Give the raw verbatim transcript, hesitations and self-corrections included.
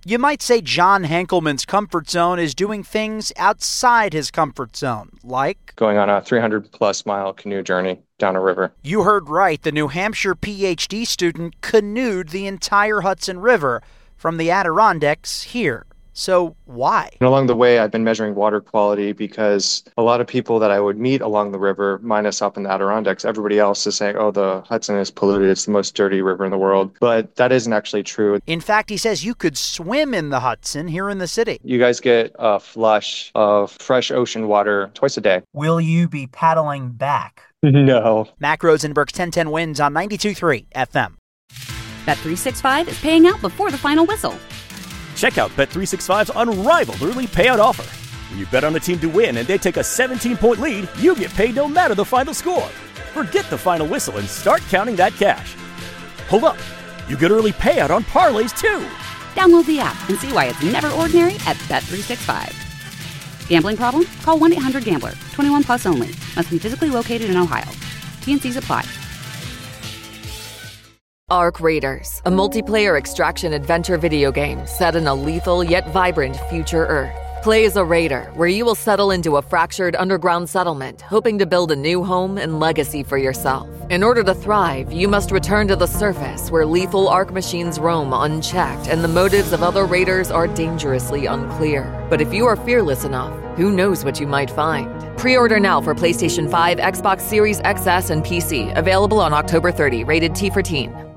You might say John Hankelman's comfort zone is doing things outside his comfort zone, like going on a three hundred plus mile canoe journey down a river. You heard right. The New Hampshire P H D student canoed the entire Hudson River from the Adirondacks here. So why? And along the way, I've been measuring water quality because a lot of people that I would meet along the river, minus up in the Adirondacks, everybody else is saying, oh, the Hudson is polluted. It's the most dirty river in the world. But that isn't actually true. In fact, he says you could swim in the Hudson here in the city. You guys get a flush of fresh ocean water twice a day. Will you be paddling back? No. Mac Rosenberg's ten ten wins on ninety-two point three F M. Bet three sixty-five is paying out before the final whistle. Check out Bet three sixty-five's unrivaled early payout offer. When you bet on a team to win and they take a seventeen-point lead, you get paid no matter the final score. Forget the final whistle and start counting that cash. Hold up. You get early payout on parlays, too. Download the app and see why it's never ordinary at Bet three sixty-five. Gambling problem? Call one eight hundred gambler. twenty-one plus only. Must be physically located in Ohio. T and C's apply. Arc Raiders, a multiplayer extraction adventure video game set in a lethal yet vibrant future Earth. Play as a raider, where you will settle into a fractured underground settlement, hoping to build a new home and legacy for yourself. In order to thrive, you must return to the surface, where lethal Arc machines roam unchecked and the motives of other raiders are dangerously unclear. But if you are fearless enough, who knows what you might find? Pre-order now for PlayStation five, Xbox Series X S, and P C. Available on October thirtieth. Rated T for Teen.